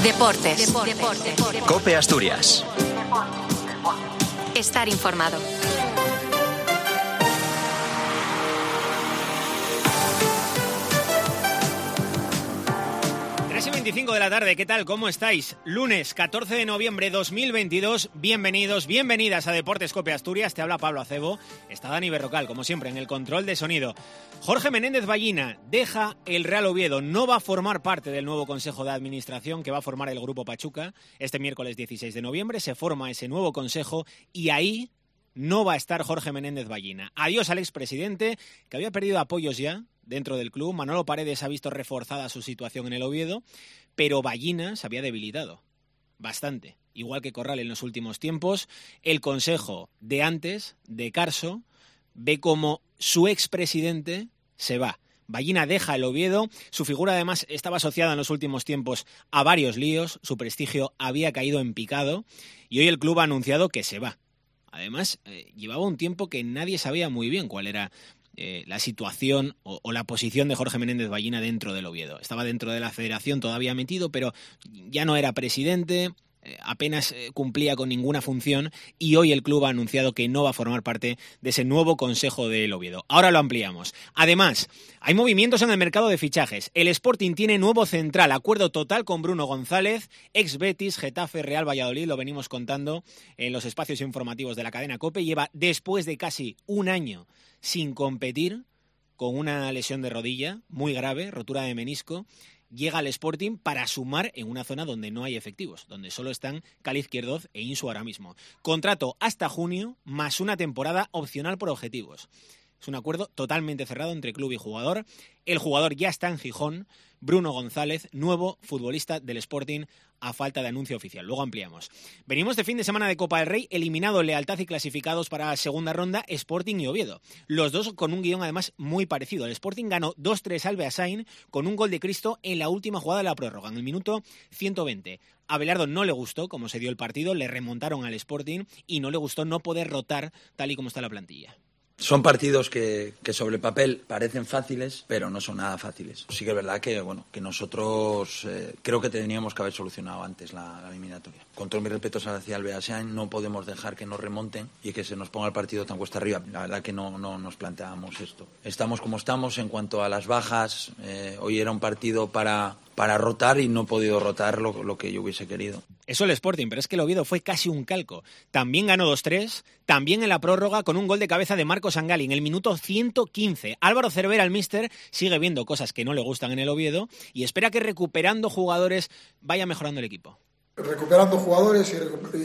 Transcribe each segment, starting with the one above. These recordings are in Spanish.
Deportes. COPE Asturias. Estar informado. Y 25 de la tarde, ¿qué tal? ¿Cómo estáis? Lunes 14 de noviembre 2022, bienvenidos, bienvenidas a Deportes COPE Asturias, te habla Pablo Acebo, está Dani Berrocal, como siempre, en el control de sonido. Jorge Menéndez Ballina deja el Real Oviedo, no va a formar parte del nuevo Consejo de Administración que va a formar el Grupo Pachuca. Este miércoles 16 de noviembre se forma ese nuevo consejo y ahí no va a estar Jorge Menéndez Ballina. Adiós al expresidente, que había perdido apoyos ya dentro del club. Manolo Paredes ha visto reforzada su situación en el Oviedo, pero Ballina se había debilitado bastante, igual que Corral en los últimos tiempos. El consejo de antes, de Carso, ve como su expresidente se va. Ballina deja el Oviedo, su figura además estaba asociada en los últimos tiempos a varios líos, su prestigio había caído en picado y hoy el club ha anunciado que se va. Además, llevaba un tiempo que nadie sabía muy bien cuál era la situación o la posición de Jorge Menéndez Ballina dentro del Oviedo. Estaba dentro de la federación todavía metido, pero ya no era presidente, apenas cumplía con ninguna función y hoy el club ha anunciado que no va a formar parte de ese nuevo consejo del Oviedo. Ahora lo ampliamos. Además, hay movimientos en el mercado de fichajes. El Sporting tiene nuevo central, acuerdo total con Bruno González, ex Betis, Getafe, Real Valladolid, lo venimos contando en los espacios informativos de la cadena COPE. Lleva después de casi un año sin competir, con una lesión de rodilla muy grave, rotura de menisco. Llega al Sporting para sumar en una zona donde no hay efectivos, donde solo están Cali Izquierdoz e Insu ahora mismo. Contrato hasta junio, más una temporada opcional por objetivos. Es un acuerdo totalmente cerrado entre club y jugador. El jugador ya está en Gijón. Bruno González, nuevo futbolista del Sporting, a falta de anuncio oficial. Luego ampliamos. Venimos de fin de semana de Copa del Rey, eliminado Lealtad y clasificados para la segunda ronda Sporting y Oviedo. Los dos con un guión además muy parecido. El Sporting ganó 2-3 al Beasain con un gol de Cristo en la última jugada de la prórroga, en el minuto 120. A Belardo no le gustó cómo se dio el partido, le remontaron al Sporting y no le gustó no poder rotar tal y como está la plantilla. Son partidos que sobre el papel parecen fáciles, pero no son nada fáciles. Sí que es verdad que nosotros creo que teníamos que haber solucionado antes la eliminatoria. Con todos mis respetos hacia el Beasain, no podemos dejar que nos remonten y que se nos ponga el partido tan cuesta arriba. La verdad que no nos planteábamos esto. Estamos como estamos en cuanto a las bajas. Hoy era un partido para rotar y no he podido rotar lo que yo hubiese querido. Eso el Sporting, pero es que el Oviedo fue casi un calco. También ganó 2-3, también en la prórroga con un gol de cabeza de Marcos Angali en el minuto 115. Álvaro Cervera, el míster, sigue viendo cosas que no le gustan en el Oviedo y espera que recuperando jugadores vaya mejorando el equipo. Recuperando jugadores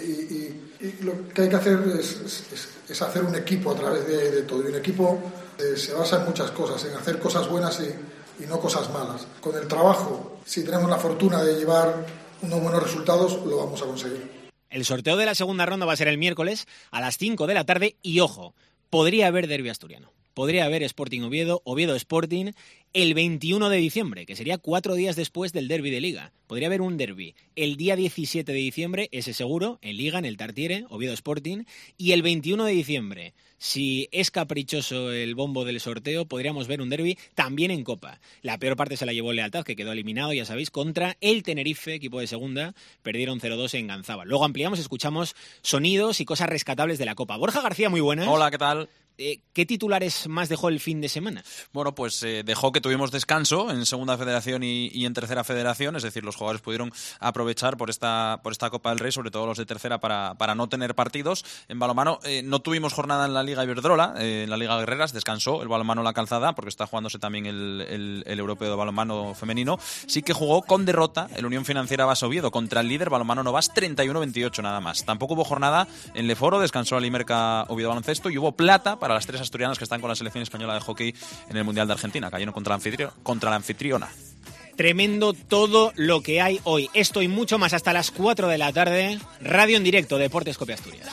y lo que hay que hacer es hacer un equipo a través de todo. Y un equipo se basa en muchas cosas, en hacer cosas buenas y no cosas malas. Con el trabajo, si tenemos la fortuna de llevar unos buenos resultados, lo vamos a conseguir. El sorteo de la segunda ronda va a ser el miércoles a las 5 de la tarde y, ojo, podría haber derbi asturiano. Podría haber Sporting Oviedo, Oviedo Sporting, el 21 de diciembre, que sería 4 días después del derbi de Liga. Podría haber un derbi el día 17 de diciembre, ese seguro, en Liga, en el Tartiere, Oviedo Sporting, y el 21 de diciembre, si es caprichoso el bombo del sorteo, podríamos ver un derbi también en Copa. La peor parte se la llevó Lealtad, que quedó eliminado, ya sabéis, contra el Tenerife, equipo de segunda, perdieron 0-2 en Ganzaba. Luego ampliamos, escuchamos sonidos y cosas rescatables de la Copa. Borja García, muy buenas. Hola, ¿qué tal? ¿Qué titulares más dejó el fin de semana? Bueno, pues dejó que tuvimos descanso en Segunda Federación y en Tercera Federación, es decir, los jugadores pudieron aprovechar por esta Copa del Rey, sobre todo los de Tercera, para no tener partidos. En balonmano no tuvimos jornada en la Liga Iberdrola, en la Liga Guerreras, descansó el balonmano La Calzada, porque está jugándose también el europeo de balonmano femenino. Sí que jugó con derrota el Unión Financiera Bas Oviedo contra el líder balonmano Novas, 31-28 nada más. Tampoco hubo jornada en Leforo, descansó el Imerca Oviedo Baloncesto y hubo plata para las 3 asturianas que están con la selección española de hockey en el Mundial de Argentina. Cayeron contra la anfitriona. Tremendo todo lo que hay hoy. Esto y mucho más hasta las 4 de la tarde. Radio en directo, Deportes COPE Asturias.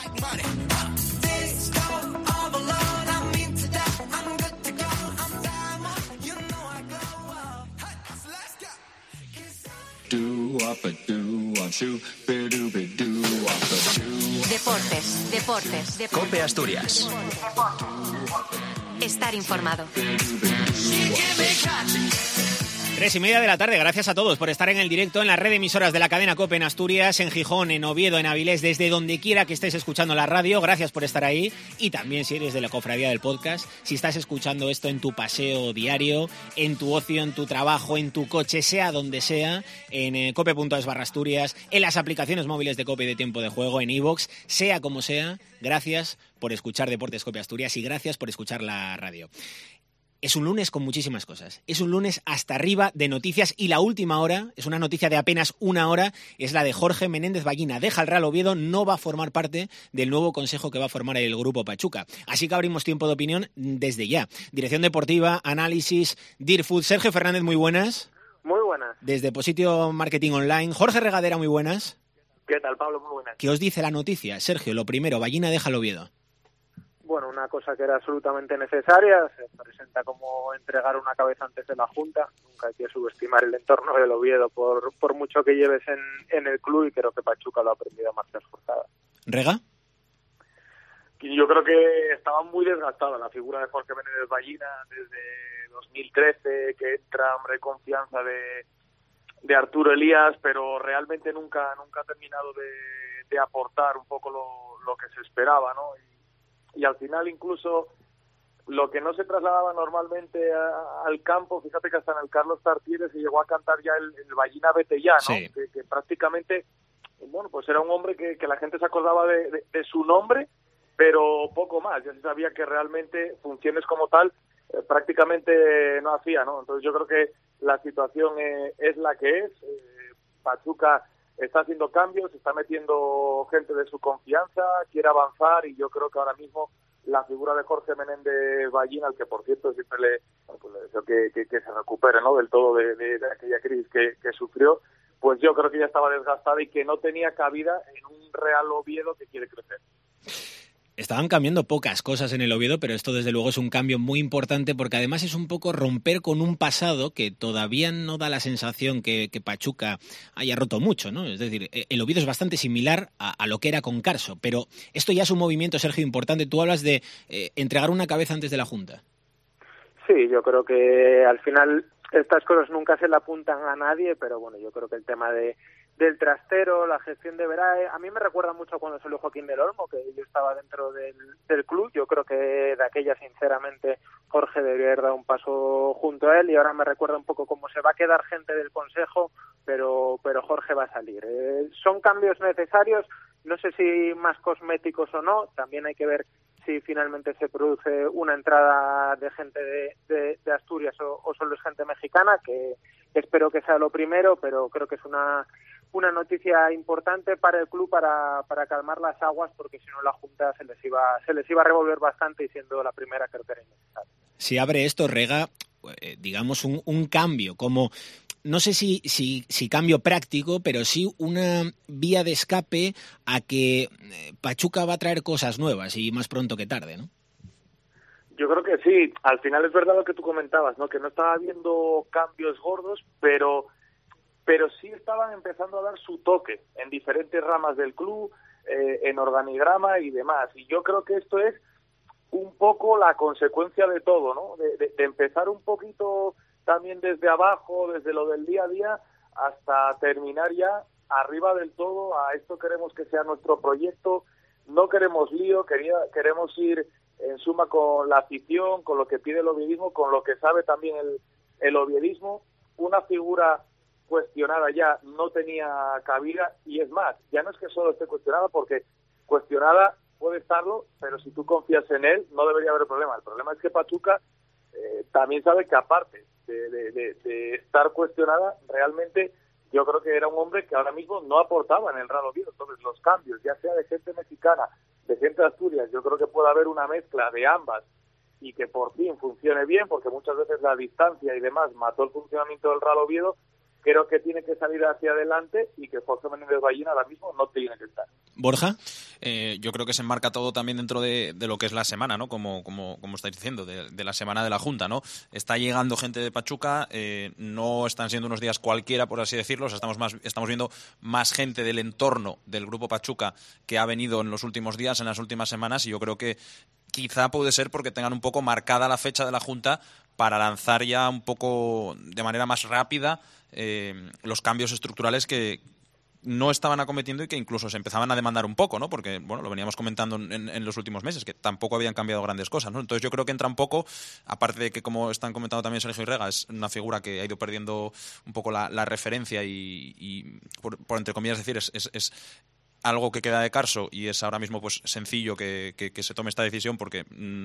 Deportes. COPE Asturias. Estar informado. 3:30 de la tarde. Gracias a todos por estar en el directo en la red de emisoras de la cadena COPE en Asturias, en Gijón, en Oviedo, en Avilés, desde donde quiera que estés escuchando la radio. Gracias por estar ahí. Y también si eres de la cofradía del podcast, si estás escuchando esto en tu paseo diario, en tu ocio, en tu trabajo, en tu coche, sea donde sea, en cope.es/Asturias, en las aplicaciones móviles de COPE y de Tiempo de Juego, en iVoox, sea como sea, gracias por escuchar Deportes COPE Asturias y gracias por escuchar la radio. Es un lunes con muchísimas cosas. Es un lunes hasta arriba de noticias y la última hora, es una noticia de apenas una hora, es la de Jorge Menéndez Ballina. Deja el Real Oviedo, no va a formar parte del nuevo consejo que va a formar el Grupo Pachuca. Así que abrimos tiempo de opinión desde ya. Dirección deportiva, análisis, Deerfood. Sergio Fernández, muy buenas. Muy buenas. Desde Positio Marketing Online. Jorge Regadera, muy buenas. ¿Qué tal, Pablo? Muy buenas. ¿Qué os dice la noticia? Sergio, lo primero, Ballina deja el Oviedo. Bueno, una cosa que era absolutamente necesaria, se presenta como entregar una cabeza antes de la Junta. Nunca hay que subestimar el entorno del Oviedo por mucho que lleves en el club, y creo que Pachuca lo ha aprendido a marchas forzadas. ¿Rega? Yo creo que estaba muy desgastada la figura de Jorge Menéndez Ballina desde 2013, que entra, hombre, confianza de Arturo Elías, pero realmente nunca ha terminado de aportar un poco lo que se esperaba, ¿no? Y al final incluso lo que no se trasladaba normalmente al campo, fíjate que hasta en el Carlos Tartiere se llegó a cantar ya el Ballina vete ya, ¿no? Sí. Que prácticamente, bueno, pues era un hombre que la gente se acordaba de su nombre, pero poco más. Ya se sabía que realmente funciones como tal prácticamente no hacía, ¿no? Entonces yo creo que la situación es la que es. Pachuca está haciendo cambios, está metiendo gente de su confianza, quiere avanzar, y yo creo que ahora mismo la figura de Jorge Menéndez Ballina, al que por cierto siempre le deseo que se recupere, ¿no?, del todo de aquella crisis que sufrió, pues yo creo que ya estaba desgastada y que no tenía cabida en un Real Oviedo que quiere crecer. Estaban cambiando pocas cosas en el Oviedo, pero esto desde luego es un cambio muy importante porque además es un poco romper con un pasado que todavía no da la sensación que Pachuca haya roto mucho, ¿no? Es decir, el Oviedo es bastante similar a lo que era con Carso, pero esto ya es un movimiento, Sergio, importante. Tú hablas de entregar una cabeza antes de la Junta. Sí, yo creo que al final estas cosas nunca se le apuntan a nadie, pero bueno, yo creo que el tema del trastero, la gestión de Verae, a mí me recuerda mucho cuando salió Joaquín del Olmo, que yo estaba dentro del club. Yo creo que de aquella, sinceramente, Jorge debería haber dado un paso junto a él, y ahora me recuerda un poco cómo se va a quedar gente del consejo, pero Jorge va a salir. Son cambios necesarios, no sé si más cosméticos o no, también hay que ver si finalmente se produce una entrada de gente de Asturias o solo es gente mexicana, que espero que sea lo primero, pero creo que es una noticia importante para el club para calmar las aguas, porque si no la Junta se les iba a revolver bastante, y siendo la primera creo que era innecesario. Si abre esto, Rega, digamos un cambio, como no sé si cambio práctico, pero sí una vía de escape a que Pachuca va a traer cosas nuevas y más pronto que tarde, ¿no? Yo creo que sí. Al final es verdad lo que tú comentabas, ¿no? Que no estaba habiendo cambios gordos, pero sí estaban empezando a dar su toque en diferentes ramas del club, en organigrama y demás. Y yo creo que esto es un poco la consecuencia de todo, ¿no? De empezar un poquito también desde abajo, desde lo del día a día, hasta terminar ya arriba del todo. A esto queremos que sea nuestro proyecto, no queremos lío, queremos ir en suma con la afición, con lo que pide el oviedismo, con lo que sabe también el oviedismo. Una figura cuestionada ya no tenía cabida, y es más, ya no es que solo esté cuestionada, porque cuestionada puede estarlo, pero si tú confías en él no debería haber problema. El problema es que Pachuca también sabe que aparte de estar cuestionada, realmente yo creo que era un hombre que ahora mismo no aportaba en el Real Oviedo. Entonces los cambios, ya sea de gente mexicana, de gente de Asturias, yo creo que puede haber una mezcla de ambas y que por fin funcione bien, porque muchas veces la distancia y demás mató el funcionamiento del Real Oviedo. Creo que tiene que salir hacia adelante y que Jorge Menéndez Ballina ahora mismo no tiene que estar. Borja. Yo creo que se enmarca todo también dentro de lo que es la semana, ¿no? Como estáis diciendo, de la semana de la Junta, ¿no? Está llegando gente de Pachuca, no están siendo unos días cualquiera, por así decirlo. O sea, estamos viendo más gente del entorno del Grupo Pachuca que ha venido en los últimos días, en las últimas semanas, y yo creo que quizá puede ser porque tengan un poco marcada la fecha de la Junta para lanzar ya un poco de manera más rápida los cambios estructurales que no estaban acometiendo y que incluso se empezaban a demandar un poco, ¿no? Porque, bueno, lo veníamos comentando en los últimos meses, que tampoco habían cambiado grandes cosas, ¿no? Entonces yo creo que entra un poco, aparte de que, como están comentando también Sergio y Rega, es una figura que ha ido perdiendo un poco la referencia y por entre comillas decir, es algo que queda de Carso y es ahora mismo pues sencillo que se tome esta decisión porque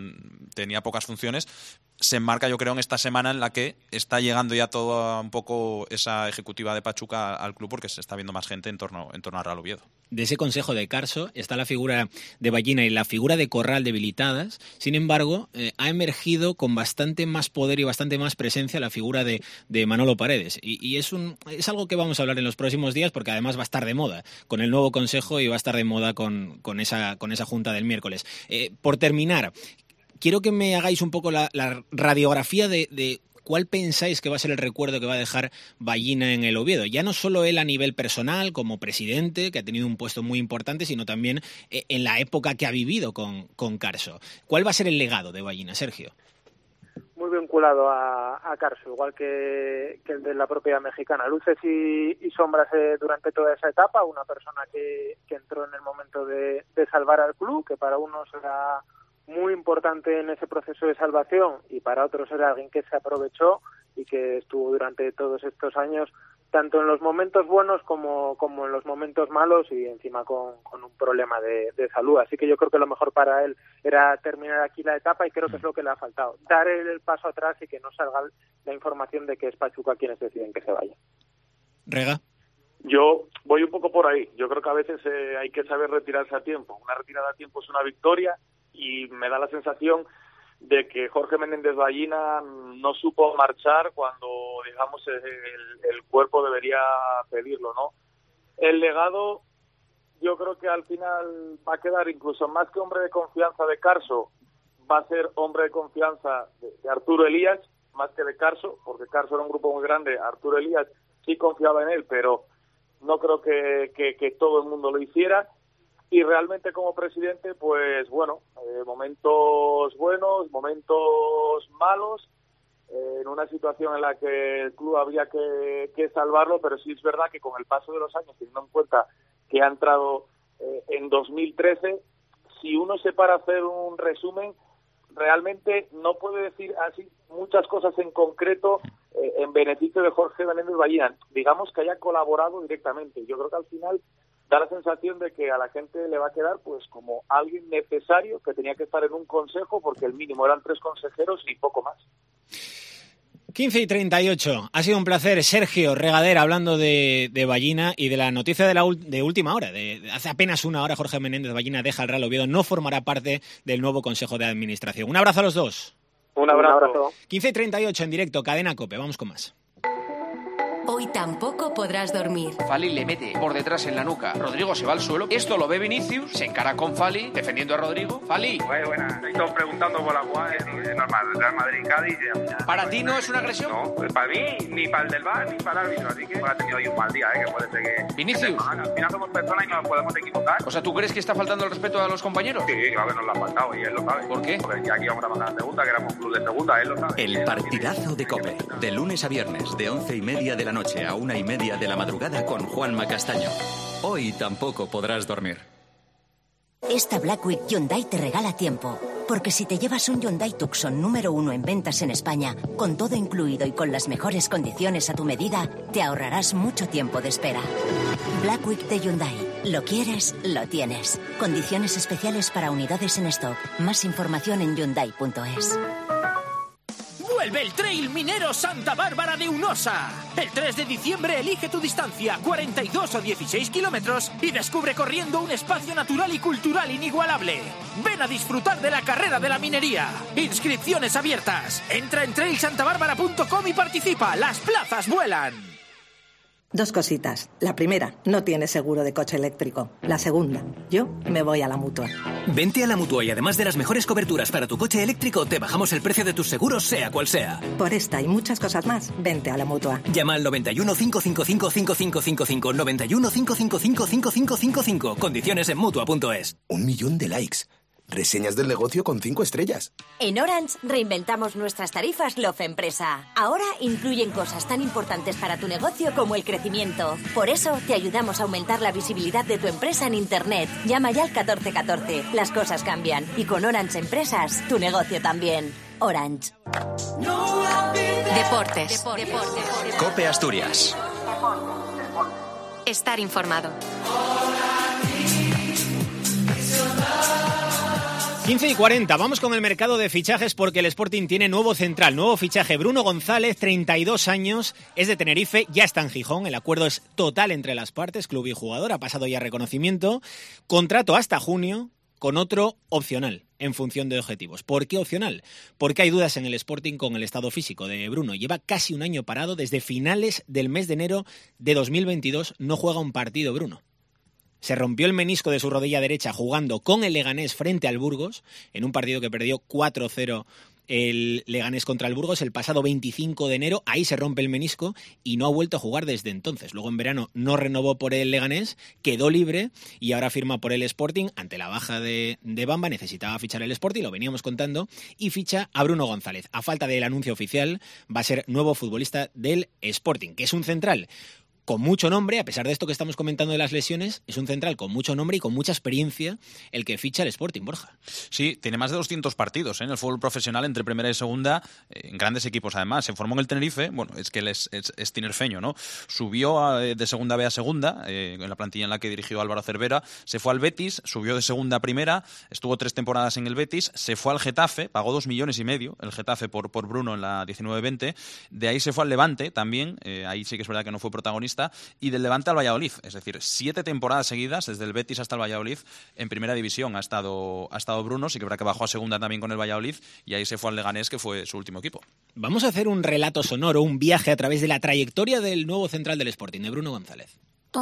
tenía pocas funciones. Se enmarca, yo creo, en esta semana en la que está llegando ya toda un poco esa ejecutiva de Pachuca al club porque se está viendo más gente en torno a Real Oviedo. De ese consejo de Carso está la figura de Ballina y la figura de Corral debilitadas. Sin embargo, ha emergido con bastante más poder y bastante más presencia la figura de Manolo Paredes. Y es algo que vamos a hablar en los próximos días porque además va a estar de moda con el nuevo consejo y va a estar de moda con esa junta del miércoles. Por terminar, quiero que me hagáis un poco la radiografía de cuál pensáis que va a ser el recuerdo que va a dejar Ballina en el Oviedo. Ya no solo él a nivel personal, como presidente, que ha tenido un puesto muy importante, sino también en la época que ha vivido con Carso. ¿Cuál va a ser el legado de Ballina, Sergio? Muy vinculado a Carso, igual que el de la propia mexicana. Luces y sombras durante toda esa etapa. Una persona que entró en el momento de salvar al club, que para unos era muy importante en ese proceso de salvación y para otros era alguien que se aprovechó y que estuvo durante todos estos años tanto en los momentos buenos como en los momentos malos y encima con un problema de salud. Así que yo creo que lo mejor para él era terminar aquí la etapa y creo que es lo que le ha faltado. Dar el paso atrás y que no salga la información de que es Pachuca quienes deciden que se vaya. Rega. Yo voy un poco por ahí. Yo creo que a veces hay que saber retirarse a tiempo. Una retirada a tiempo es una victoria y me da la sensación de que Jorge Menéndez Ballina no supo marchar cuando, digamos, el cuerpo debería pedirlo, ¿no? El legado, yo creo que al final va a quedar incluso más que hombre de confianza de Carso, va a ser hombre de confianza de Arturo Elías, más que de Carso, porque Carso era un grupo muy grande, Arturo Elías sí confiaba en él, pero no creo que todo el mundo lo hiciera. Y realmente como presidente, pues bueno, momentos buenos, momentos malos, en una situación en la que el club había que salvarlo, pero sí es verdad que con el paso de los años, teniendo en cuenta que ha entrado en 2013, si uno se para a hacer un resumen, realmente no puede decir así muchas cosas en concreto en beneficio de Jorge Menéndez Ballina, digamos que haya colaborado directamente. Yo creo que al final da la sensación de que a la gente le va a quedar pues como alguien necesario que tenía que estar en un consejo porque el mínimo eran 3 consejeros y poco más. 15:38. Ha sido un placer, Sergio Regadera, hablando de Ballina y de la noticia de última hora. De hace apenas una hora, Jorge Menéndez Ballina deja el Real Oviedo, no formará parte del nuevo Consejo de Administración. Un abrazo a los dos. Un abrazo. 15:38 en directo, Cadena COPE. Vamos con más. Hoy tampoco podrás dormir. Fali le mete por detrás en la nuca. Rodrigo se va al suelo. Esto lo ve Vinicius. Se encara con Fali, defendiendo a Rodrigo. Fali. Buena. Estoy preguntando por la jugada. Es normal. Real Madrid-Cádiz. ¿Para ti no es una agresión? No, pues para mí, ni para el del VAR, ni para el árbitro. Así que ha tenido ahí un mal día, que puede ser que... Vinicius. Al final somos personas y nos podemos equivocar. O sea, ¿tú crees que está faltando el respeto a los compañeros? Sí, claro que nos lo ha faltado y él lo sabe. ¿Por qué? Porque ya aquí vamos a pasar a la segunda, que éramos club de segunda, él lo sabe. El partidazo de COPE. De lunes a viernes, de 11:30 de la noche a 1:30 de la madrugada con Juanma Castaño. Hoy tampoco podrás dormir. Esta Black Week Hyundai te regala tiempo. Porque si te llevas un Hyundai Tucson número 1 en ventas en España, con todo incluido y con las mejores condiciones a tu medida, te ahorrarás mucho tiempo de espera. Black Week de Hyundai. Lo quieres, lo tienes. Condiciones especiales para unidades en stock. Más información en Hyundai.es. Vuelve el Trail Minero Santa Bárbara de Unosa. El 3 de diciembre elige tu distancia, 42 o 16 kilómetros, y descubre corriendo un espacio natural y cultural inigualable. Ven a disfrutar de la carrera de la minería. Inscripciones abiertas. Entra en trailsantabarbara.com y participa. Las plazas vuelan. 2 cositas. La primera, no tienes seguro de coche eléctrico. La segunda, yo me voy a la Mutua. Vente a la Mutua y además de las mejores coberturas para tu coche eléctrico, te bajamos el precio de tus seguros, sea cual sea. Por esta y muchas cosas más, vente a la Mutua. Llama al 91 555 5555, 91 555 5555. Condiciones en Mutua.es. 1 millón de likes. Reseñas del negocio con 5 estrellas. En Orange reinventamos nuestras tarifas Love Empresa. Ahora incluyen cosas tan importantes para tu negocio como el crecimiento. Por eso te ayudamos a aumentar la visibilidad de tu empresa en Internet. Llama ya al 1414. Las cosas cambian. Y con Orange Empresas, tu negocio también. Orange. Deportes. COPE Asturias. Estar informado. 15:40, vamos con el mercado de fichajes porque el Sporting tiene nuevo central, nuevo fichaje. Bruno González, 32 años, es de Tenerife, ya está en Gijón, el acuerdo es total entre las partes, club y jugador, ha pasado ya reconocimiento, contrato hasta junio con otro opcional en función de objetivos. ¿Por qué opcional? Porque hay dudas en el Sporting con el estado físico de Bruno. Lleva casi un año parado, desde finales del mes de enero de 2022 no juega un partido Bruno. Se rompió el menisco de su rodilla derecha jugando con el Leganés frente al Burgos, en un partido que perdió 4-0 el Leganés contra el Burgos el pasado 25 de enero. Ahí se rompe el menisco y no ha vuelto a jugar desde entonces. Luego en verano no renovó por el Leganés, quedó libre y ahora firma por el Sporting. Ante la baja de Bamba necesitaba fichar el Sporting, lo veníamos contando, y ficha a Bruno González. A falta del anuncio oficial, va a ser nuevo futbolista del Sporting, que es un central con mucho nombre, a pesar de esto que estamos comentando de las lesiones, es un central con mucho nombre y con mucha experiencia el que ficha el Sporting, Borja. Sí, tiene más de 200 partidos en el fútbol profesional entre primera y segunda, en grandes equipos además. Se formó en el Tenerife, bueno, es que él es tinerfeño, ¿no? Subió de segunda B a segunda, en la plantilla en la que dirigió Álvaro Cervera, se fue al Betis, subió de segunda a primera, estuvo 3 temporadas en el Betis, se fue al Getafe, pagó 2,5 millones el Getafe por Bruno en la 19-20, de ahí se fue al Levante también, ahí sí que es verdad que no fue protagonista, y del Levante al Valladolid, es decir, 7 temporadas seguidas, desde el Betis hasta el Valladolid, en primera división ha estado Bruno, sí que es verdad que bajó a segunda también con el Valladolid, y ahí se fue al Leganés, que fue su último equipo. Vamos a hacer un relato sonoro, un viaje a través de la trayectoria del nuevo central del Sporting, de Bruno González.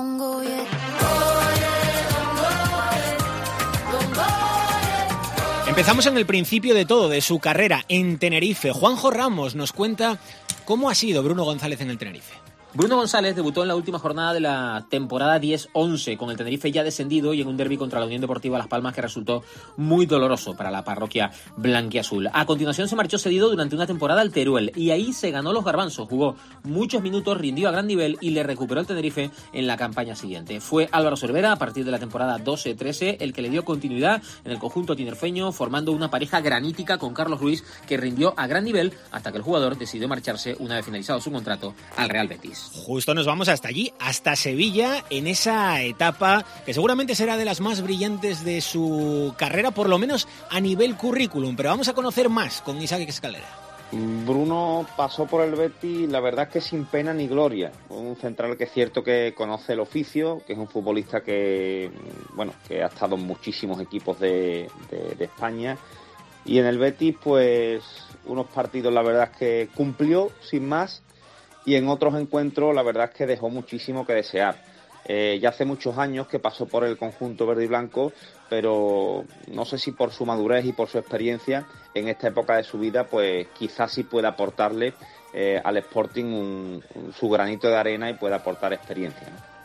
Empezamos en el principio de todo, de su carrera en Tenerife. Juanjo Ramos nos cuenta cómo ha sido Bruno González en el Tenerife. Bruno González debutó en la última jornada de la temporada 10-11 con el Tenerife ya descendido y en un derbi contra la Unión Deportiva Las Palmas que resultó muy doloroso para la parroquia blanquiazul. A continuación se marchó cedido durante una temporada al Teruel y ahí se ganó los garbanzos, jugó muchos minutos, rindió a gran nivel y le recuperó el Tenerife en la campaña siguiente. Fue Álvaro Cervera a partir de la temporada 12-13 el que le dio continuidad en el conjunto tinerfeño, formando una pareja granítica con Carlos Ruiz que rindió a gran nivel hasta que el jugador decidió marcharse una vez finalizado su contrato al Real Betis. Justo nos vamos hasta allí, hasta Sevilla, en esa etapa que seguramente será de las más brillantes de su carrera, por lo menos a nivel currículum, pero vamos a conocer más con Isaac Escalera. Bruno pasó por el Betis, la verdad es que sin pena ni gloria. Un central que es cierto que conoce el oficio, que es un futbolista que ha estado en muchísimos equipos de España. Y en el Betis, pues, unos partidos la verdad es que cumplió sin más. Y en otros encuentros la verdad es que dejó muchísimo que desear. Ya hace muchos años que pasó por el conjunto verde y blanco, pero no sé si por su madurez y por su experiencia en esta época de su vida, pues quizás sí pueda aportarle al Sporting su granito de arena y pueda aportar experiencia, ¿no?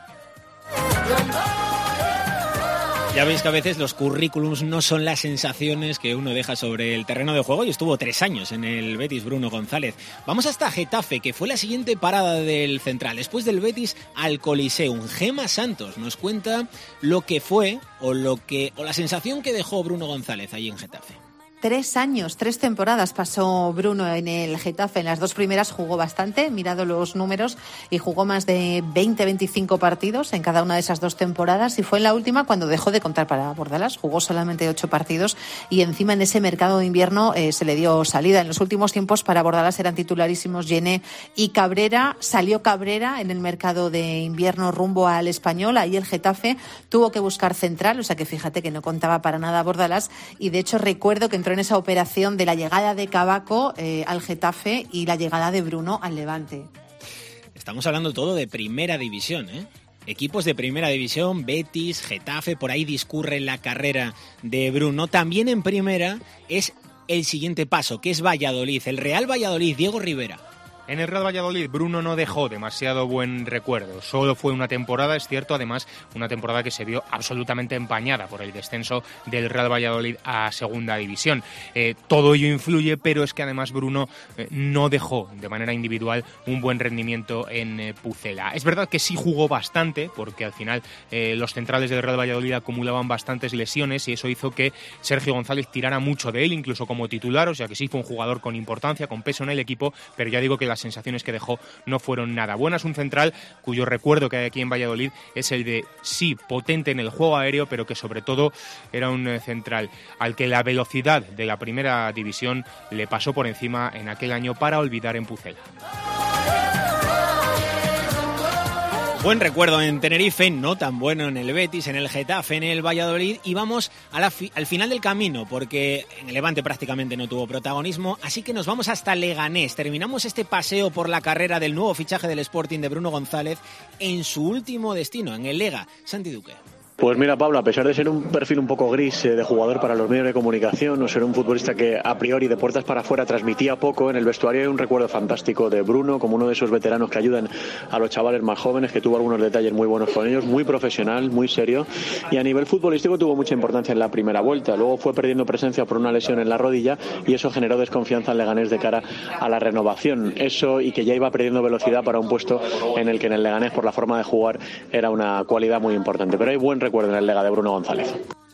Ya veis que a veces los currículums no son las sensaciones que uno deja sobre el terreno de juego y estuvo 3 años en el Betis Bruno González. Vamos hasta Getafe, que fue la siguiente parada del central. Después del Betis al Coliseum. Gema Santos nos cuenta lo que fue o la sensación que dejó Bruno González ahí en Getafe. 3 años, 3 temporadas pasó Bruno en el Getafe. En las 2 primeras jugó bastante, mirado los números, y jugó más de 20-25 partidos en cada una de esas 2 temporadas. Y fue en la última cuando dejó de contar para Bordalas. Jugó solamente 8 partidos y encima en ese mercado de invierno se le dio salida. En los últimos tiempos para Bordalas eran titularísimos Gené y Cabrera. Salió Cabrera en el mercado de invierno rumbo al Español. Ahí el Getafe tuvo que buscar central, o sea que fíjate que no contaba para nada Bordalas. Y de hecho recuerdo que entró en esa operación de la llegada de Cavaco al Getafe y la llegada de Bruno al Levante. Estamos hablando todo de primera división, ¿eh? Equipos de primera división, Betis, Getafe, por ahí discurre la carrera de Bruno. También en primera es el siguiente paso, que es Valladolid, el Real Valladolid, Diego Rivera. En el Real Valladolid, Bruno no dejó demasiado buen recuerdo. Solo fue una temporada, es cierto, además una temporada que se vio absolutamente empañada por el descenso del Real Valladolid a Segunda División. Todo ello influye, pero es que además Bruno no dejó de manera individual un buen rendimiento en Pucela. Es verdad que sí jugó bastante, porque al final los centrales del Real Valladolid acumulaban bastantes lesiones y eso hizo que Sergio González tirara mucho de él, incluso como titular, o sea que sí fue un jugador con importancia, con peso en el equipo, pero ya digo que las sensaciones que dejó no fueron nada buenas. Un central cuyo recuerdo que hay aquí en Valladolid es el de, sí, potente en el juego aéreo, pero que sobre todo era un central al que la velocidad de la primera división le pasó por encima en aquel año para olvidar en Pucela. Buen recuerdo en Tenerife, no tan bueno en el Betis, en el Getafe, en el Valladolid, y vamos al final del camino, porque en el Levante prácticamente no tuvo protagonismo, así que nos vamos hasta Leganés. Terminamos este paseo por la carrera del nuevo fichaje del Sporting de Bruno González en su último destino, en el Lega. Santi Duque. Pues mira, Pablo, a pesar de ser un perfil un poco gris de jugador para los medios de comunicación, o ser un futbolista que a priori de puertas para afuera transmitía poco, en el vestuario hay un recuerdo fantástico de Bruno, como uno de esos veteranos que ayudan a los chavales más jóvenes, que tuvo algunos detalles muy buenos con ellos, muy profesional, muy serio, y a nivel futbolístico tuvo mucha importancia en la primera vuelta. Luego fue perdiendo presencia por una lesión en la rodilla y eso generó desconfianza en Leganés de cara a la renovación. Eso, y que ya iba perdiendo velocidad para un puesto en el que en el Leganés, por la forma de jugar, era una cualidad muy importante. Pero hay buen recuerdo en el Lega de Bruno González.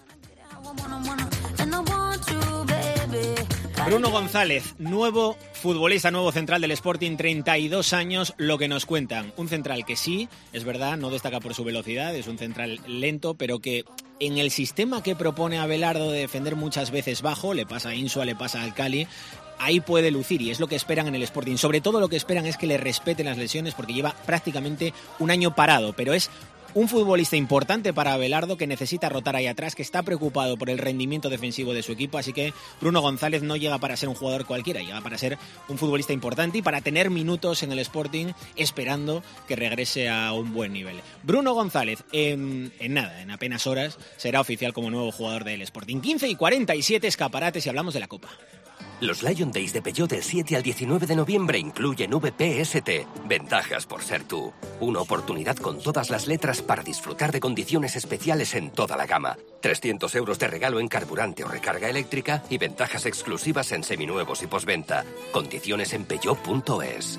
Bruno González, nuevo futbolista, nuevo central del Sporting, 32 años, lo que nos cuentan. Un central que sí, es verdad, no destaca por su velocidad, es un central lento, pero que en el sistema que propone Abelardo de defender muchas veces bajo, le pasa a Insua, le pasa al Cali, ahí puede lucir y es lo que esperan en el Sporting. Sobre todo lo que esperan es que le respeten las lesiones porque lleva prácticamente un año parado, pero es un futbolista importante para Abelardo que necesita rotar ahí atrás, que está preocupado por el rendimiento defensivo de su equipo, así que Bruno González no llega para ser un jugador cualquiera, llega para ser un futbolista importante y para tener minutos en el Sporting esperando que regrese a un buen nivel. Bruno González, en apenas horas, será oficial como nuevo jugador del Sporting. 15:47, escaparates y hablamos de la Copa. Los Lion Days de Peugeot del 7 al 19 de noviembre incluyen VPST. Ventajas por ser tú. Una oportunidad con todas las letras para disfrutar de condiciones especiales en toda la gama. 300 euros de regalo en carburante o recarga eléctrica y ventajas exclusivas en seminuevos y postventa. Condiciones en peugeot.es.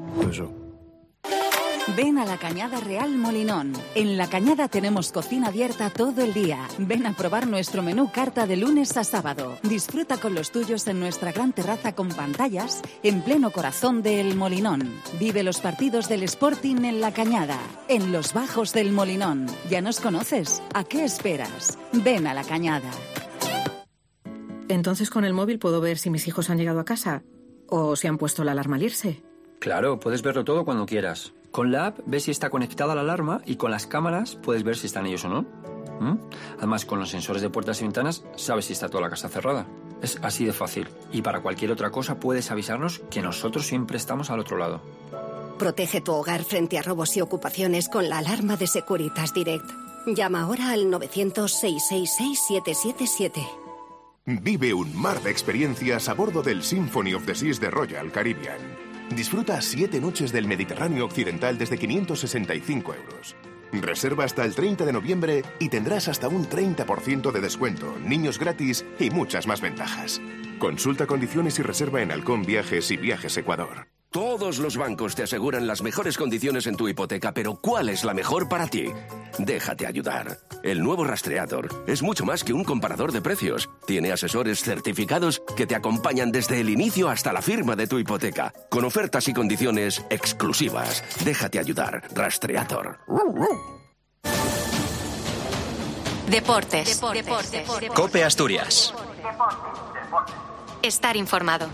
Ven a La Cañada Real Molinón. En La Cañada tenemos cocina abierta todo el día. Ven a probar nuestro menú carta de lunes a sábado. Disfruta con los tuyos en nuestra gran terraza con pantallas en pleno corazón de El Molinón. Vive los partidos del Sporting en La Cañada, en los bajos del Molinón. ¿Ya nos conoces? ¿A qué esperas? Ven a La Cañada. Entonces con el móvil puedo ver si mis hijos han llegado a casa o si han puesto la alarma al irse. Claro, puedes verlo todo cuando quieras. Con la app ves si está conectada la alarma y con las cámaras puedes ver si están ellos o no. Además, con los sensores de puertas y ventanas sabes si está toda la casa cerrada. Es así de fácil. Y para cualquier otra cosa puedes avisarnos que nosotros siempre estamos al otro lado. Protege tu hogar frente a robos y ocupaciones con la alarma de Securitas Direct. Llama ahora al 900-666-777. Vive un mar de experiencias a bordo del Symphony of the Seas de Royal Caribbean. Disfruta 7 noches del Mediterráneo Occidental desde 565 euros. Reserva hasta el 30 de noviembre y tendrás hasta un 30% de descuento, niños gratis y muchas más ventajas. Consulta condiciones y reserva en Halcón Viajes y Viajes Ecuador. Todos los bancos te aseguran las mejores condiciones en tu hipoteca, pero ¿cuál es la mejor para ti? Déjate ayudar. El nuevo Rastreator es mucho más que un comparador de precios. Tiene asesores certificados que te acompañan desde el inicio hasta la firma de tu hipoteca, con ofertas y condiciones exclusivas. Déjate ayudar. Rastreator. Deportes. COPE Asturias. Estar informado.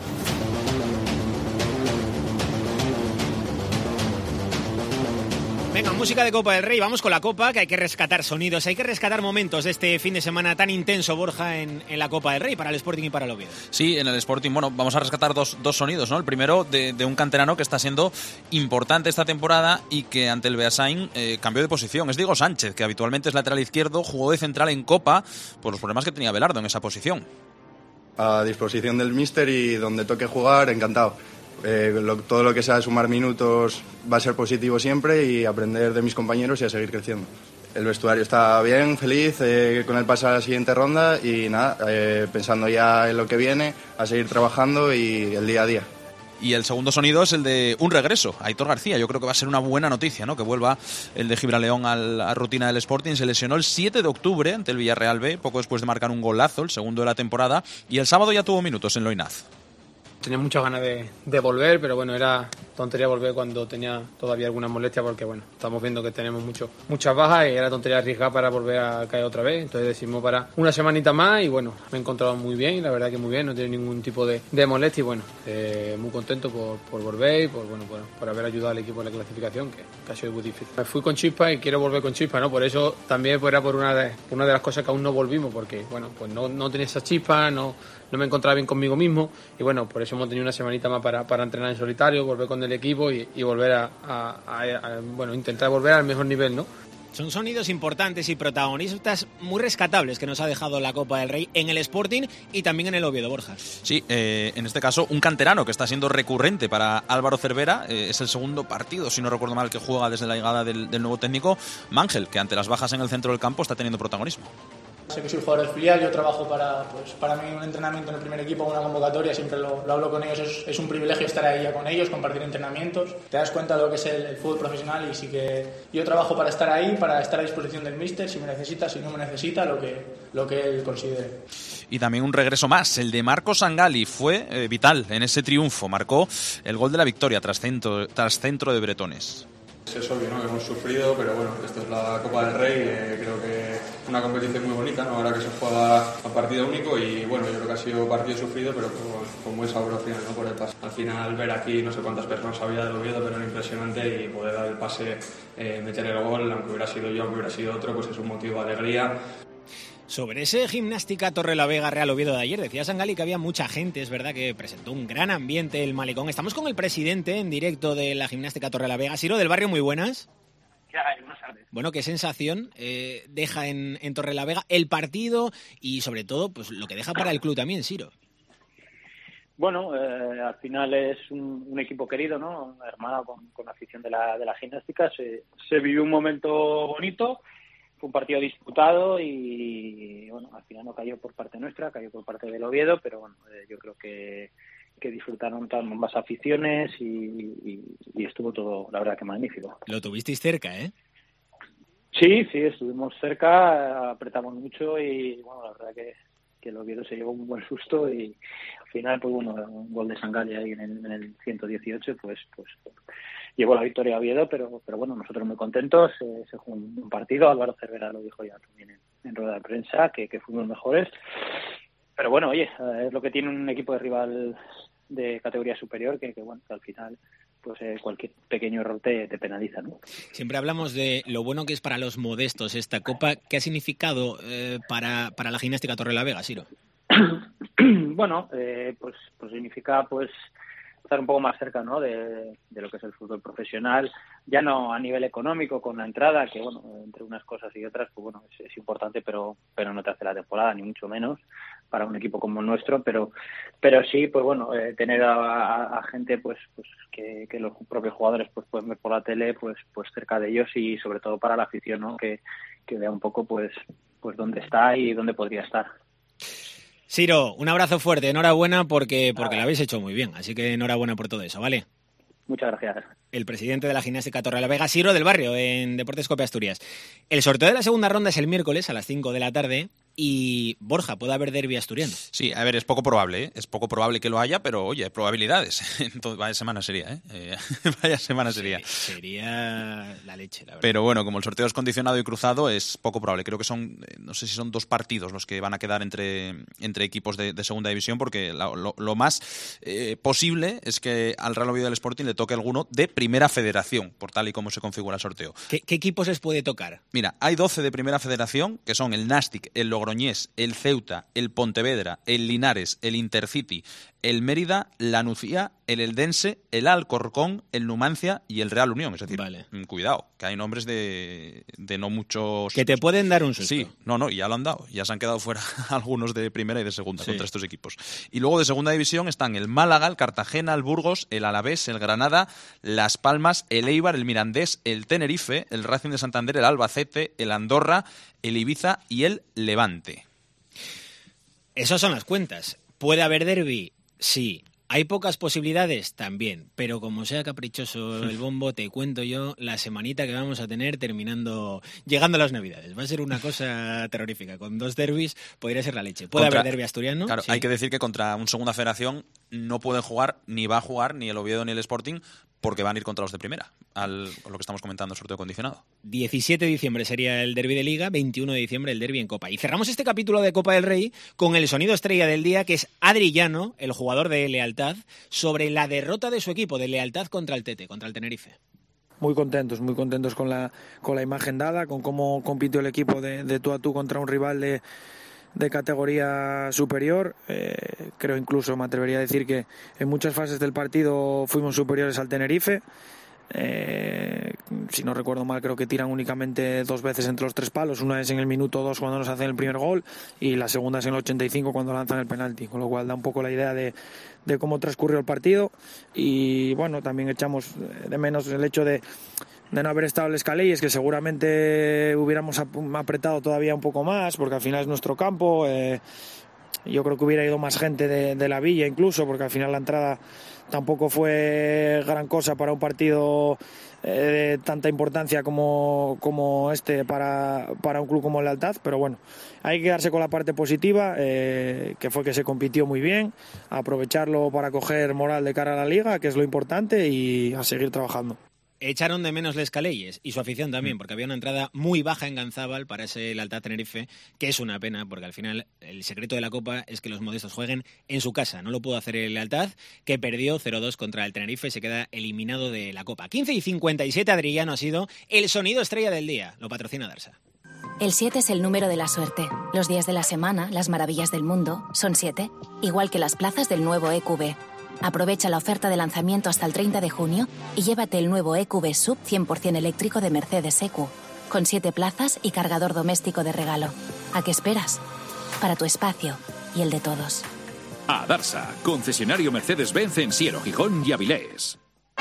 Venga, música de Copa del Rey, vamos con la Copa, que hay que rescatar sonidos, hay que rescatar momentos de este fin de semana tan intenso, Borja, en la Copa del Rey, para el Sporting y para el Oviedo. Sí, en el Sporting, bueno, vamos a rescatar dos sonidos, ¿no? El primero de un canterano que está siendo importante esta temporada y que ante el Beasain cambió de posición. Es Diego Sánchez, que habitualmente es lateral izquierdo, jugó de central en Copa por los problemas que tenía Abelardo en esa posición. A disposición del míster y donde toque jugar, encantado. todo lo que sea sumar minutos va a ser positivo siempre y aprender de mis compañeros y a seguir creciendo. El vestuario está bien, feliz, con el pase a la siguiente ronda y nada, pensando ya en lo que viene, a seguir trabajando y el día a día. Y el segundo sonido es el de un regreso, Aitor García. Yo creo que va a ser una buena noticia, ¿no? Que vuelva el de Gibraleón a la rutina del Sporting. Se lesionó el 7 de octubre ante el Villarreal B, poco después de marcar un golazo, el segundo de la temporada, y el sábado ya tuvo minutos en Loinaz. Tenía muchas ganas de volver, pero bueno, era tontería volver cuando tenía todavía alguna molestia, porque bueno, estamos viendo que tenemos muchas bajas y era tontería arriesgar para volver a caer otra vez. Entonces decidimos para una semanita más y bueno, me he encontrado muy bien, y la verdad que muy bien, no tiene ningún tipo de molestia y bueno, muy contento por volver y por haber ayudado al equipo en la clasificación, que ha sido muy difícil. Me fui con chispa y quiero volver con chispa, ¿no? Por eso también era por una de las cosas que aún no volvimos, porque bueno, pues no tenía esa chispa, no me encontraba bien conmigo mismo y bueno, por eso hemos tenido una semanita más para entrenar en solitario, volver con el equipo y volver a intentar volver al mejor nivel, ¿no? Son sonidos importantes y protagonistas muy rescatables que nos ha dejado la Copa del Rey en el Sporting y también en el Oviedo, Borja. Sí, en este caso un canterano que está siendo recurrente para Álvaro Cervera. Es el segundo partido, si no recuerdo mal, que juega desde la llegada del nuevo técnico Mangel, que ante las bajas en el centro del campo está teniendo protagonismo. Sé que soy jugador del filial, yo trabajo para mí un entrenamiento en el primer equipo, una convocatoria, siempre lo hablo con ellos, es un privilegio estar ahí ya con ellos, compartir entrenamientos, te das cuenta de lo que es el fútbol profesional y sí que yo trabajo para estar ahí, para estar a disposición del míster, si me necesita, si no me necesita, lo que él considere. Y también un regreso más, el de Marco Sangali, fue vital en ese triunfo, marcó el gol de la victoria tras centro de bretones. Es obvio, ¿no? Que hemos sufrido, pero bueno, esto es la Copa del Rey, creo que es una competición muy bonita, ¿no? Ahora que se juega a partido único y bueno, yo creo que ha sido partido sufrido, pero con buen sabor al final, ¿no? Por el pase. Al final ver aquí, no sé cuántas personas había del Oviedo, pero era impresionante y poder dar el pase, meter el gol, aunque hubiera sido yo, aunque hubiera sido otro, pues es un motivo de alegría. Sobre ese Gimnástica Torrelavega Real Oviedo de ayer, decía Sangali que había mucha gente, es verdad que presentó un gran ambiente el malecón. Estamos con el presidente en directo de la Gimnástica Torrelavega. Siro del Barrio, muy buenas. ¿Qué hay? Buenas tardes. Bueno, ¿qué sensación deja en Torrelavega el partido y sobre todo pues lo que deja para el club también, Siro? Bueno, al final es un equipo querido, ¿no? Hermano con la afición de la gimnástica. Se vivió un momento bonito. Fue un partido disputado y bueno, al final no cayó por parte nuestra, cayó por parte del Oviedo, pero bueno, yo creo que disfrutaron ambas aficiones y estuvo todo, la verdad, que magnífico. Lo tuvisteis cerca, ¿eh? Sí, estuvimos cerca, apretamos mucho y bueno, la verdad que el Oviedo se llevó un buen susto y al final, pues bueno, un gol de Sangali ahí en el 118, pues llevó la victoria a Oviedo, pero bueno, nosotros muy contentos. Se jugó un partido, Álvaro Cervera lo dijo ya también en rueda de prensa, que fuimos mejores. Pero bueno, oye, es lo que tiene un equipo de rival de categoría superior, que bueno, que al final pues cualquier pequeño error te penaliza, ¿no? Siempre hablamos de lo bueno que es para los modestos esta Copa. ¿Qué ha significado para la Gimnástica Torrelavega, Siro? Bueno, pues significa pues estar un poco más cerca, ¿no? de lo que es el fútbol profesional, ya no a nivel económico con la entrada, que bueno, entre unas cosas y otras, pues bueno, es importante, pero no te hace la temporada, ni mucho menos para un equipo como el nuestro, pero sí, pues bueno, tener a gente pues que los propios jugadores pues pueden ver por la tele, pues cerca de ellos y sobre todo para la afición, ¿no? Que vea un poco pues dónde está y dónde podría estar. Siro, un abrazo fuerte, enhorabuena porque lo habéis hecho muy bien, así que enhorabuena por todo eso, ¿vale? Muchas gracias. El presidente de la Gimnástica Torrelavega, Siro del Barrio, en Deportes Cope Asturias. El sorteo de la segunda ronda es el miércoles a las 5 de la tarde. Y, Borja, ¿puede haber derbi asturiano? Sí, a ver, es poco probable, ¿eh? Es poco probable que lo haya, pero, oye, hay probabilidades. Entonces, vaya semana sería, ¿eh? Vaya semana sería. Sería la leche, la verdad. Pero bueno, como el sorteo es condicionado y cruzado, es poco probable. Creo que son, no sé si son 2 partidos los que van a quedar entre equipos de segunda división, porque lo más posible es que al Real Oviedo del Sporting le toque alguno de Primera Federación, por tal y como se configura el sorteo. ¿Qué equipos les puede tocar? Mira, hay 12 de Primera Federación, que son el Nàstic, el Logroñés, el Ceuta, el Pontevedra, el Linares, el Intercity, el Mérida, la Nucía, el Eldense, el Alcorcón, el Numancia y el Real Unión. Es decir, cuidado, que hay nombres de no muchos... Que te pueden dar un susto. Sí, no, y ya lo han dado. Ya se han quedado fuera algunos de primera y de segunda contra estos equipos. Y luego de segunda división están el Málaga, el Cartagena, el Burgos, el Alavés, el Granada, Las Palmas, el Eibar, el Mirandés, el Tenerife, el Racing de Santander, el Albacete, el Andorra, el Ibiza y el Levante. Esas son las cuentas. ¿Puede haber derbi? Sí. ¿Hay pocas posibilidades? También. Pero como sea caprichoso el bombo, te cuento yo la semanita que vamos a tener llegando a las Navidades. Va a ser una cosa terrorífica. Con 2 derbis podría ser la leche. ¿Puede haber derbi asturiano? Claro, sí. Hay que decir que contra un Segunda Federación no pueden jugar, ni va a jugar, ni el Oviedo ni el Sporting, porque van a ir contra los de primera, lo que estamos comentando, sorteo condicionado. 17 de diciembre sería el derbi de Liga, 21 de diciembre el derbi en Copa. Y cerramos este capítulo de Copa del Rey con el sonido estrella del día, que es Adri Llano, el jugador de Lealtad, sobre la derrota de su equipo de Lealtad contra el Tete, contra el Tenerife. Muy contentos con la imagen dada, con cómo compitió el equipo de tú a tú contra un rival de categoría superior. Creo incluso, me atrevería a decir que en muchas fases del partido fuimos superiores al Tenerife. Si no recuerdo mal, creo que tiran únicamente 2 veces entre los 3 palos. Una es en el minuto 2 cuando nos hacen el primer gol y la segunda es en el 85 cuando lanzan el penalti, con lo cual da un poco la idea de cómo transcurrió el partido. Y bueno, también echamos de menos el hecho de no haber estado el Escaley, es que seguramente hubiéramos apretado todavía un poco más, porque al final es nuestro campo. Yo creo que hubiera ido más gente de la Villa incluso, porque al final la entrada tampoco fue gran cosa para un partido de tanta importancia como este para un club como Lealtad, pero bueno, hay que quedarse con la parte positiva, que fue que se compitió muy bien, aprovecharlo para coger moral de cara a la Liga, que es lo importante, y a seguir trabajando. Echaron de menos les Caleyes y su afición también, porque había una entrada muy baja en Ganzábal para ese Lealtad Tenerife, que es una pena, porque al final el secreto de la Copa es que los modestos jueguen en su casa. No lo pudo hacer el Lealtad, que perdió 0-2 contra el Tenerife y se queda eliminado de la Copa. 15:57, Adri Llano ha sido el sonido estrella del día. Lo patrocina Darsa. El 7 es el número de la suerte. Los días de la semana, las maravillas del mundo, son 7. Igual que las plazas del nuevo EQB. Aprovecha la oferta de lanzamiento hasta el 30 de junio y llévate el nuevo EQB Sub 100% eléctrico de Mercedes EQ, con 7 plazas y cargador doméstico de regalo. ¿A qué esperas? Para tu espacio y el de todos. A Darsa, concesionario Mercedes-Benz en Siero, Gijón y Avilés.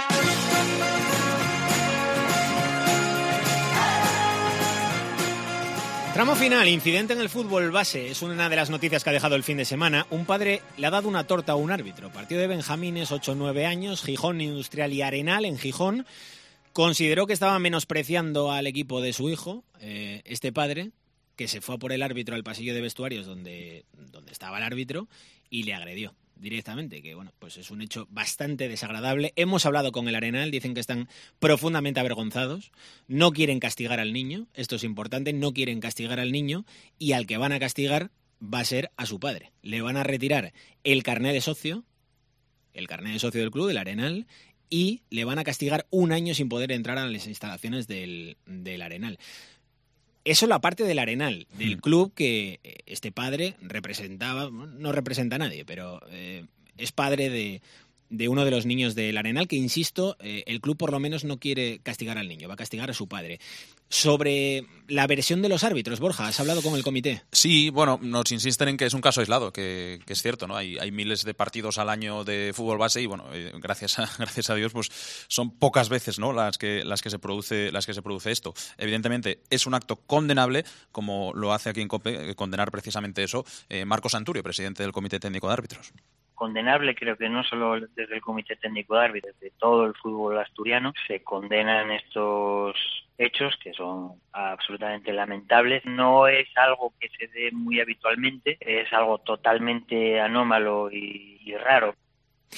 Tramo final, incidente en el fútbol base. Es una de las noticias que ha dejado el fin de semana. Un padre le ha dado una torta a un árbitro. Partido de benjamines, 8-9 años, Gijón Industrial y Arenal en Gijón. Consideró que estaba menospreciando al equipo de su hijo, este padre, que se fue a por el árbitro al pasillo de vestuarios donde estaba el árbitro y le agredió directamente, que bueno, pues es un hecho bastante desagradable. Hemos hablado con el Arenal, dicen que están profundamente avergonzados, no quieren castigar al niño, esto es importante, no quieren castigar al niño, y al que van a castigar va a ser a su padre. Le van a retirar el carné de socio del club, del Arenal, y le van a castigar 1 año sin poder entrar a las instalaciones del Arenal. Eso es la parte del Arenal, del club que este padre representaba, no representa a nadie, pero es padre de uno de los niños del Arenal, que insisto, el club por lo menos no quiere castigar al niño, va a castigar a su padre. Sobre la versión de los árbitros, Borja, ¿has hablado con el comité? Sí, bueno, nos insisten en que es un caso aislado, que es cierto, ¿no? Hay miles de partidos al año de fútbol base y bueno, gracias a Dios, pues son pocas veces, ¿no? las que se produce esto. Evidentemente es un acto condenable, como lo hace aquí en COPE, condenar precisamente eso, Marcos Santurio, presidente del Comité Técnico de Árbitros. Condenable, creo que no solo desde el Comité Técnico de Árbitros, desde todo el fútbol asturiano se condenan estos hechos que son absolutamente lamentables. No es algo que se dé muy habitualmente, es algo totalmente anómalo y raro.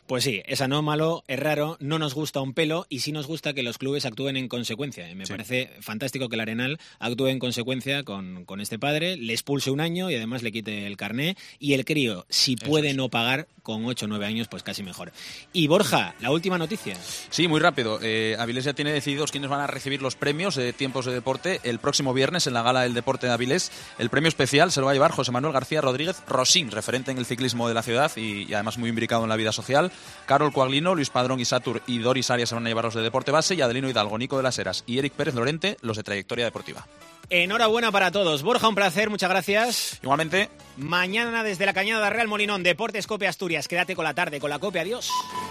Pues sí, es anómalo, es raro, no nos gusta un pelo y sí nos gusta que los clubes actúen en consecuencia. Me parece fantástico que el Arenal actúe en consecuencia con este padre, le expulse un año y además le quite el carné, y el crío, si puede no pagar con 8 o 9 años, pues casi mejor. Y Borja, la última noticia. Sí, muy rápido. Avilés ya tiene decididos quiénes van a recibir los premios de Tiempos de Deporte el próximo viernes en la Gala del Deporte de Avilés. El premio especial se lo va a llevar José Manuel García Rodríguez Rosín, referente en el ciclismo de la ciudad y además muy imbricado en la vida social. Carol Coaglino, Luis Padrón Isatur y Doris Arias se van a llevar los de Deporte Base, y Adelino Hidalgo, Nico de las Heras y Eric Pérez Lorente los de Trayectoria Deportiva. Enhorabuena para todos. Borja, un placer, muchas gracias. Igualmente. Mañana desde la Cañada Real Molinón, Deportes Cope Asturias. Quédate con la tarde, con la Cope. Adiós.